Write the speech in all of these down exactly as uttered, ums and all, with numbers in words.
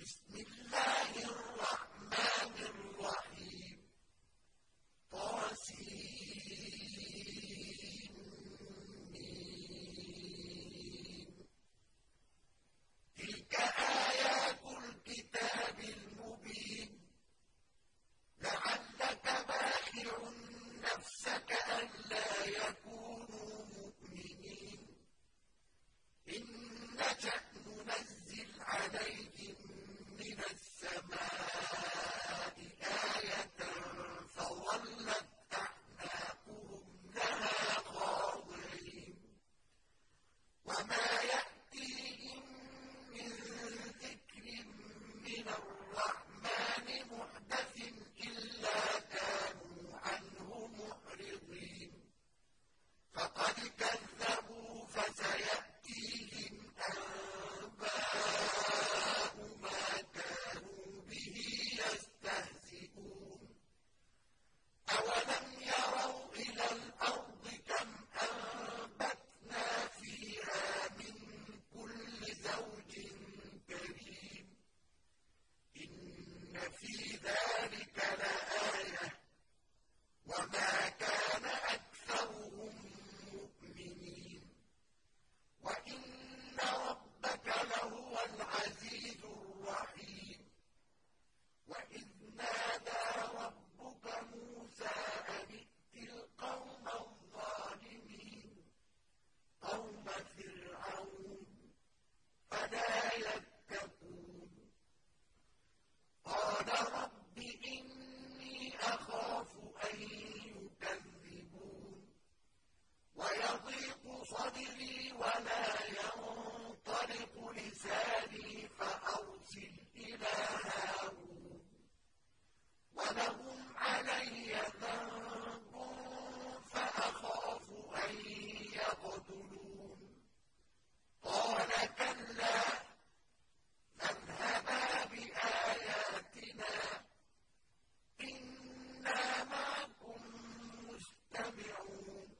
بسم الله الرحمن الرحيم طاسين تلك آيات الكتاب المبين لعلك باخع نفسك ألا يكونوا مؤمنين إن نشأ ننزل عليهم من السماء آية فظلت أعناقهم لها خاضعين وما يأتيهم من ذكر من الرحمن محدث إلا كانوا عنه معرضين فقد كذبوا فسيأتيهم أنباء ما كانوا به يستهزئون أولم يروا إلى الأرض كم أنبتنا فيها من كل زوج كريم إن في ذلك لآية وما كان أكثرهم مؤمنين وإن ربك لهو العزيز الرحيم وإذ نادى ربك موسى أن ائت القوم الظالمين قوم فرعون فلا يتقون قال رب إني أخاف أن يكذبون ويضيق صدري ولا ينطلق لساني فأرسل إلى هارون ولهم علي ذنب فأخاف أن يقتلون قال كلا فاذهبا بآياتنا إنا معكم مستمعون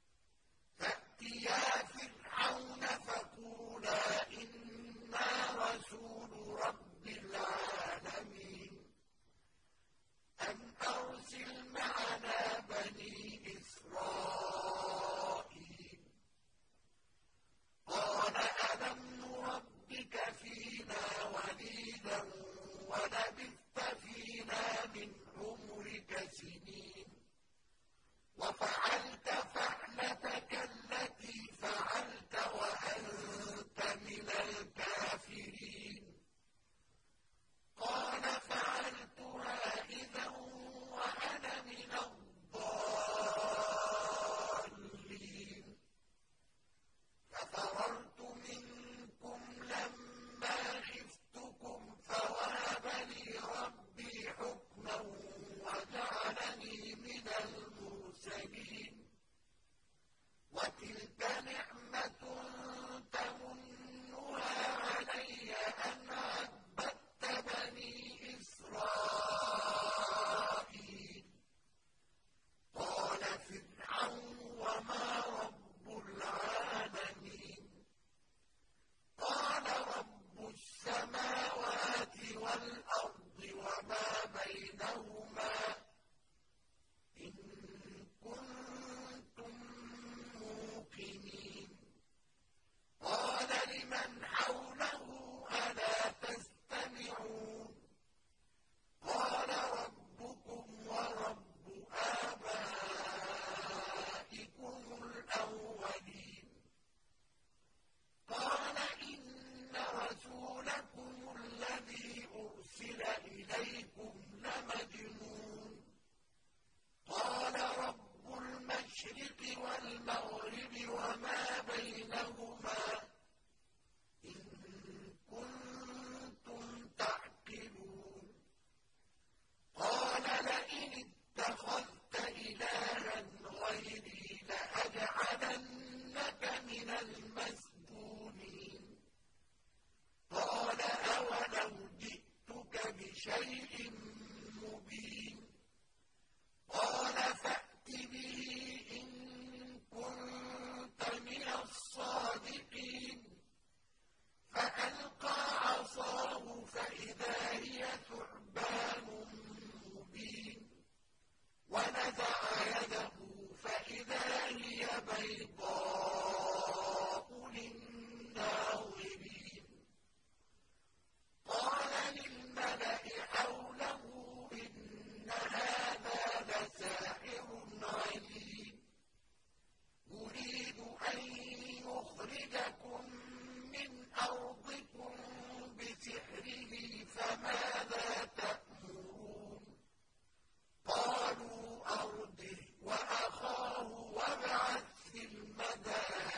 فأتيا فرعون فقولا إنا رسول رب العالمين أن أرسل معنا بني إسرائيل قال ألم نربك فينا وليدا ولبثت فينا من عمرك سنين وفعلت فعلتك التي فعلت وأنت من الكافرين قال فعلتها إذا وأنا من الضالين ففررت منكم لما خفتكم فوهب لي ربي حكما وجعلني من المرسلين وتلك نعمة تمنها علي أن عبدت بني إسرائيل قال فرعون وما رب العالمين قال رب السماوات والأرض وما بينهما إن كنتم موقنين قال لمن حوله ألا تستمعون قال ربكم ورب آبائكم الأولين قال إن رسولكم الذي أرسل إليكم لمجنون قال رب المشرق والمغرب وما بينهما إن كنتم تعقلون قال لئن اتخذت إلها غيري لأجعلنك من المسجونين قال أولو جئتك بشيء مبين قال فأت به إن كنت من الصادقين يده فإذا هي ثعبان مبين ونزع يده فإذا هي بيضاء للناظرين قال للملأ حوله إن هذا لساحر عليم يريد أن يخرجكم من أرضكم بسحره فماذا تأمرون قالوا أرجه وأخاه وابعث في المدائن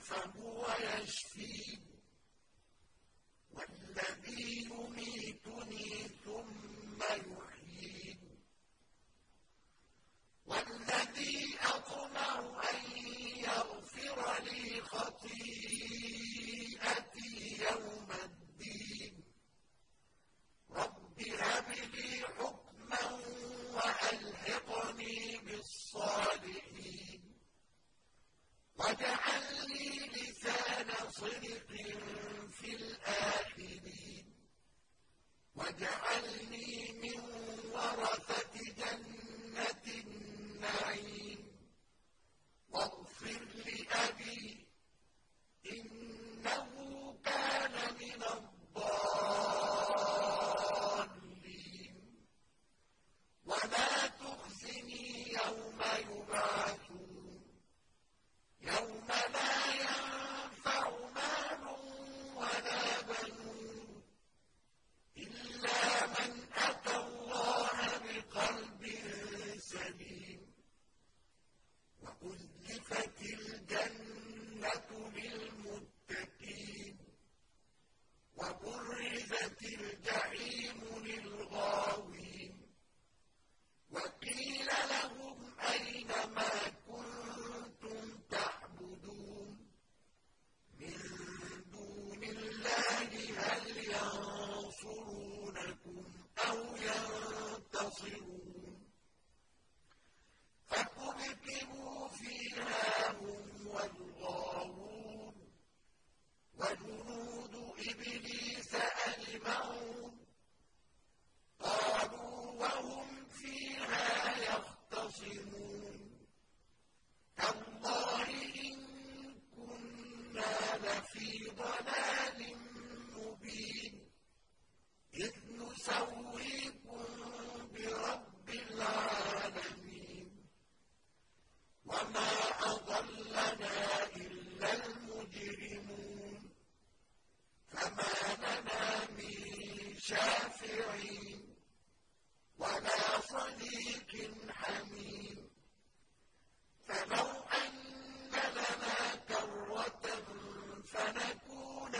فهو يشفين والذي يميتني ثم يحيين والذي أطمع أن يغفر لي خطيئتي يوم الدين رب هب لي حكما وألحقني بالصالحين واجعل لي لسان صدق في الآخرين واجعلني من ورثة جنة النعيم واغفر لأبي إنه كان من الضالين ولا تخزني يوم يبعثون يوم لا ينفع مال ولا بنون إلا من أتى الله بقلب سليم وأزلفت الجنة للمتقين وبرزت الجحيم للغاوين وقيل لهم أين ما كنتم تعبدون من دون الله هل ينصرونكم أو ينتصرون فكبكبوا فيها هم والغاوون وجنود إبليس أجمعون قالوا وهم فيها يختصمون تالله إن كنا لفي ضلال مبين إذ نسويكم برب العالمين وما أضلنا إلا المجرمون فما لنا من شافعين ولا صديق حميم فلو أن لنا كرة فنكون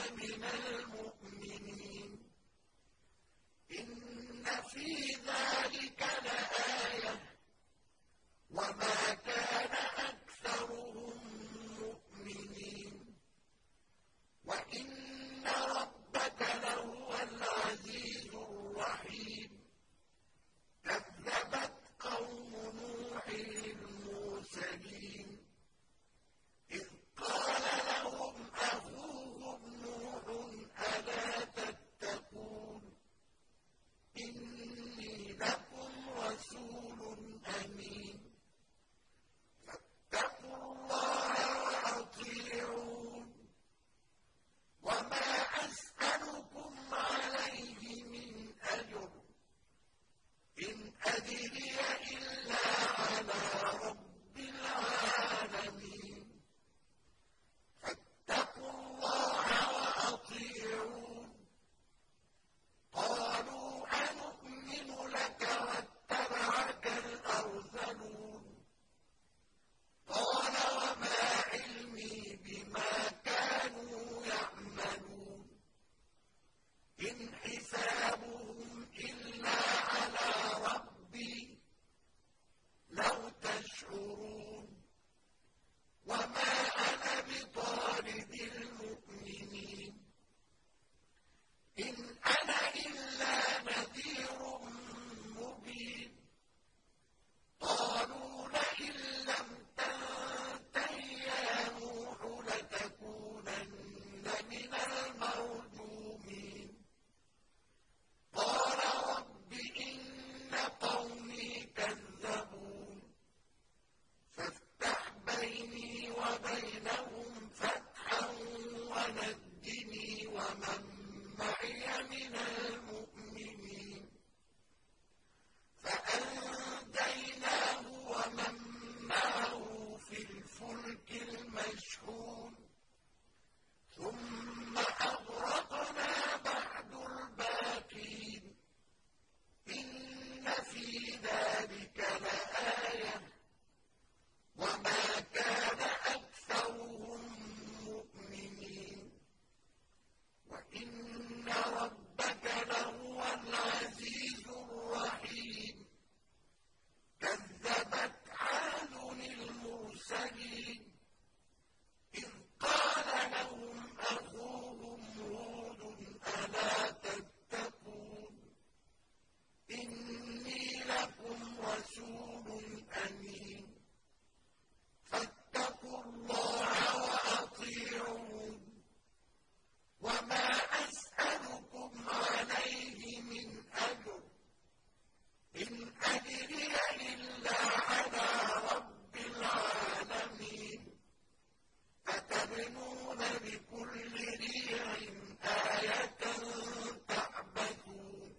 بكل ريع آية تعبثون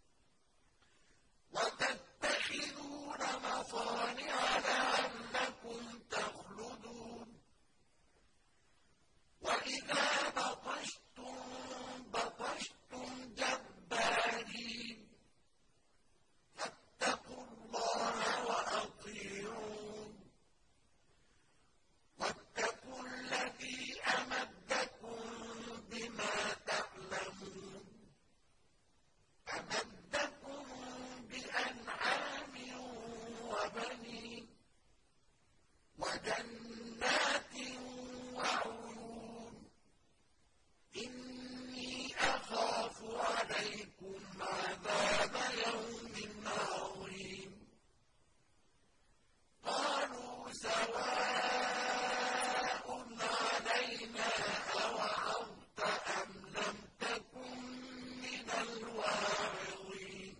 وتتخذون مصانع لعلكم تخلدون وإذا بطشتم بطشتم جبارين فاتقوا الله وأطيعون واتقوا الذي أمدكم بما تعلمون أمدكم بأنعام وبنين وجنات وعيون إني أخاف عليكم عذاب يوم عظيم قالوا سواء علينا أوعظت أم لم تكن من الواعظين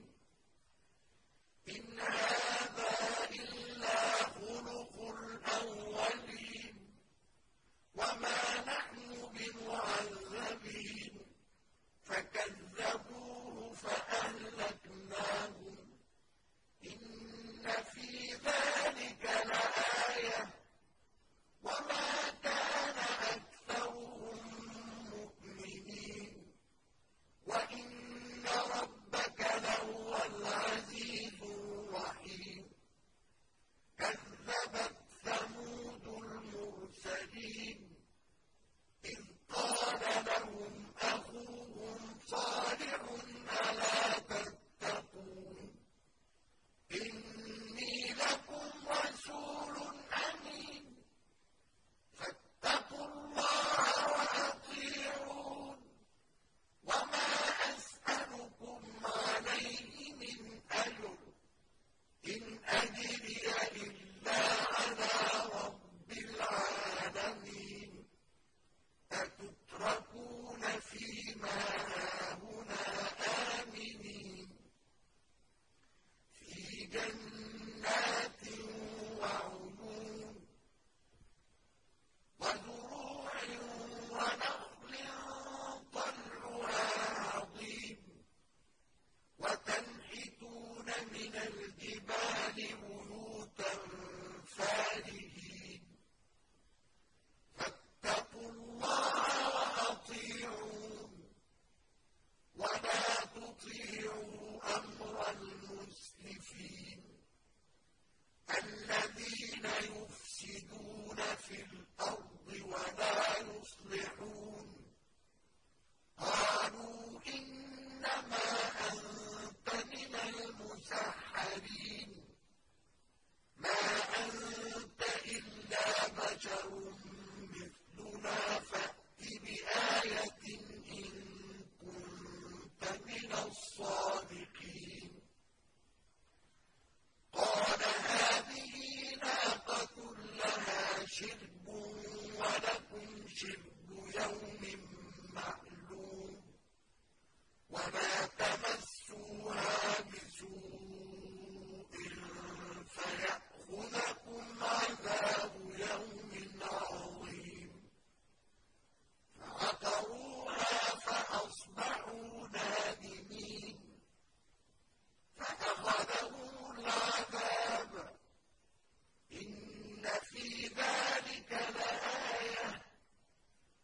إن هذا إلا خلق الأولين وما نحن بمعذبين فكذبوه فأهلكناهم إن في ذلك لآية وما كان أكثرهم مؤمنين وإن ربك لهو العزيز الرحيم كذبت ثمود المرسلين إذ قال لهم أخوهم صالح ألا تتقون إني لكم رسول أمين فاتقوا الله وأطيعون وما أسألكم عليه من أجر إن أجري إلا على رب العالمين أتتركون فيما هاهنا آمنين في جنات وعيون وزروع ونخل طلعها عظيم وتنحتون من الجبال بيوتا فارهين فاتقوا الله وأطيعون ولا تطيعوا أمر المسرفين الذين يفسدون في الأرض ولا يصلحون قالوا إنما أنت من المسحرين ما أنت إلا بشر مثلنا فأت بآية إن كنت من الصادقين قال هذه ناقة لها شرب ولكم شرب يوم معلوم وما تمسوها بسوء فيأخذكم عذاب يوم عظيم فعقروها فأصبحوا نادمين فأخذهم العذاب إن في ذلك لآية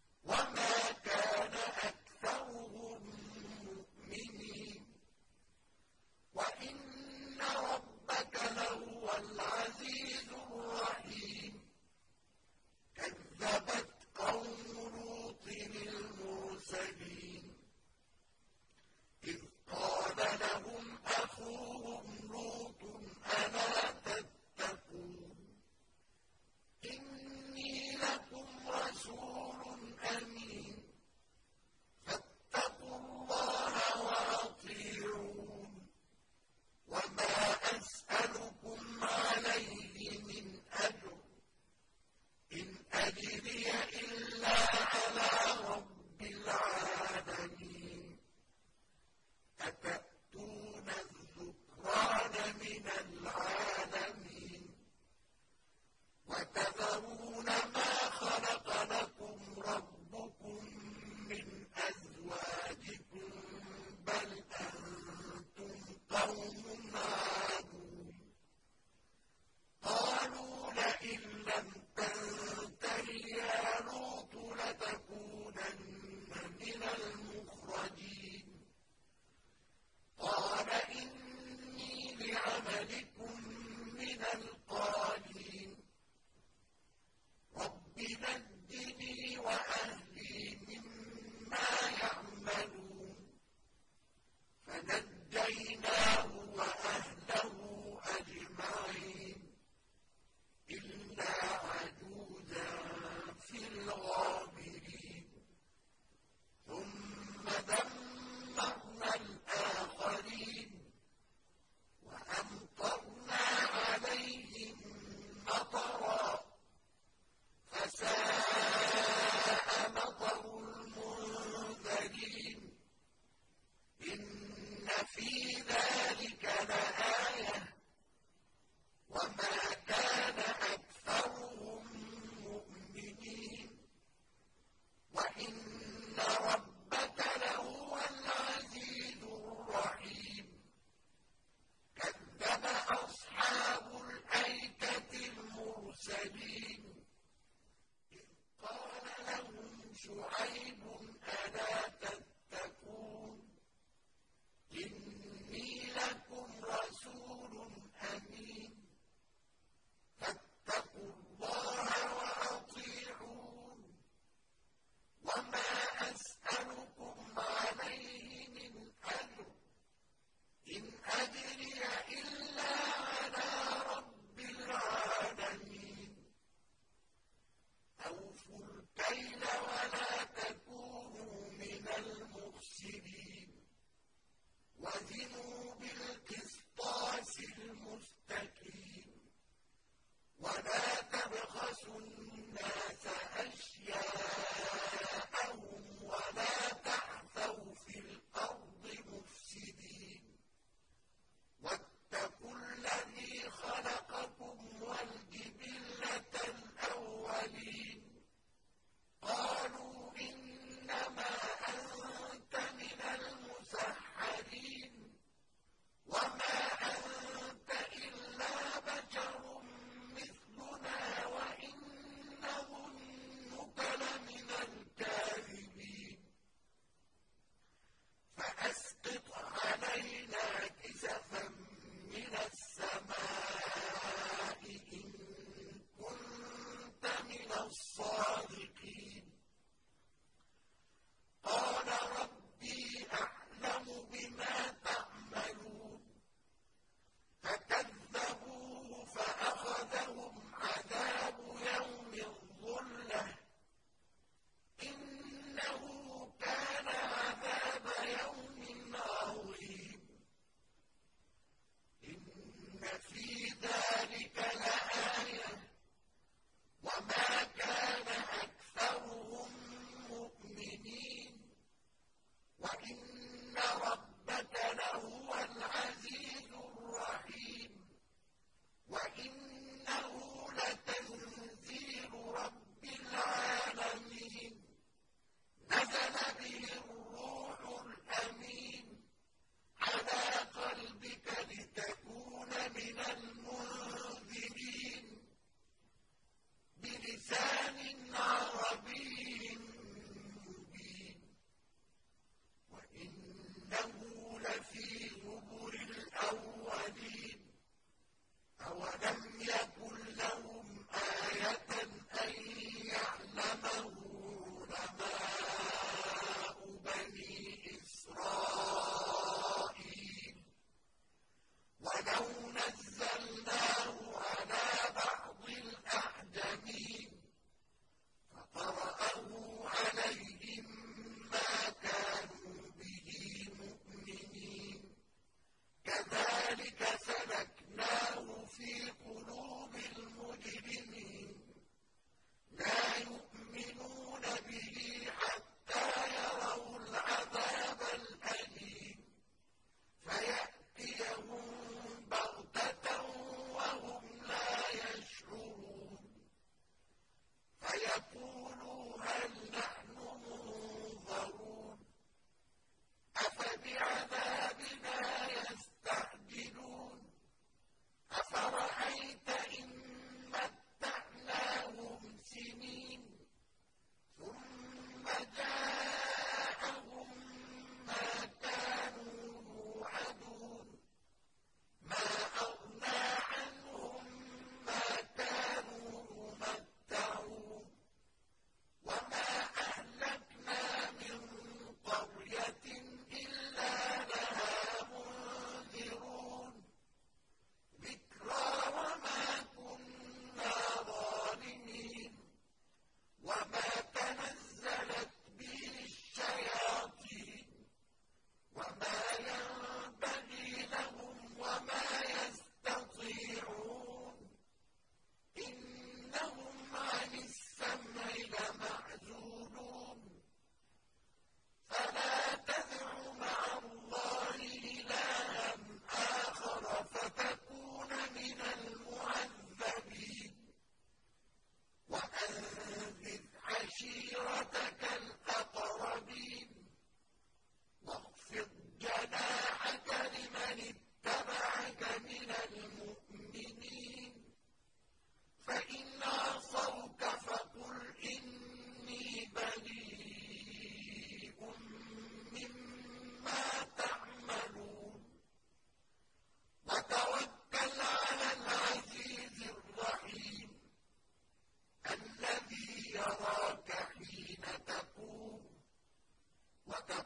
رَبَّكَ لَهُوَ الْعَزِيزُ الرَّحِيمُ كَذَّبَ أَصْحَابُ الْأَيْكَةِ الْمُرْسَلِينَ إِذْ قَالَ لَهُمْ شُعَيْبٌ أَلَا تَتَّقُونَ إِنِّي لَكُمْ رَسُولٌ أَمِينٌ فَاتَّقُوا اللَّهَ وَأَطِيعُونِ وَمَا أَسْأَلُكُمْ عَلَيْهِ مِنْ أَجْرٍ إِنْ أَجْرِيَ إِلَّا عَلَىٰ رَبِّ الْعَالَمِينَ أَوْفُوا الْكَيْلَ وَلَا تَكُونُوا وَتَ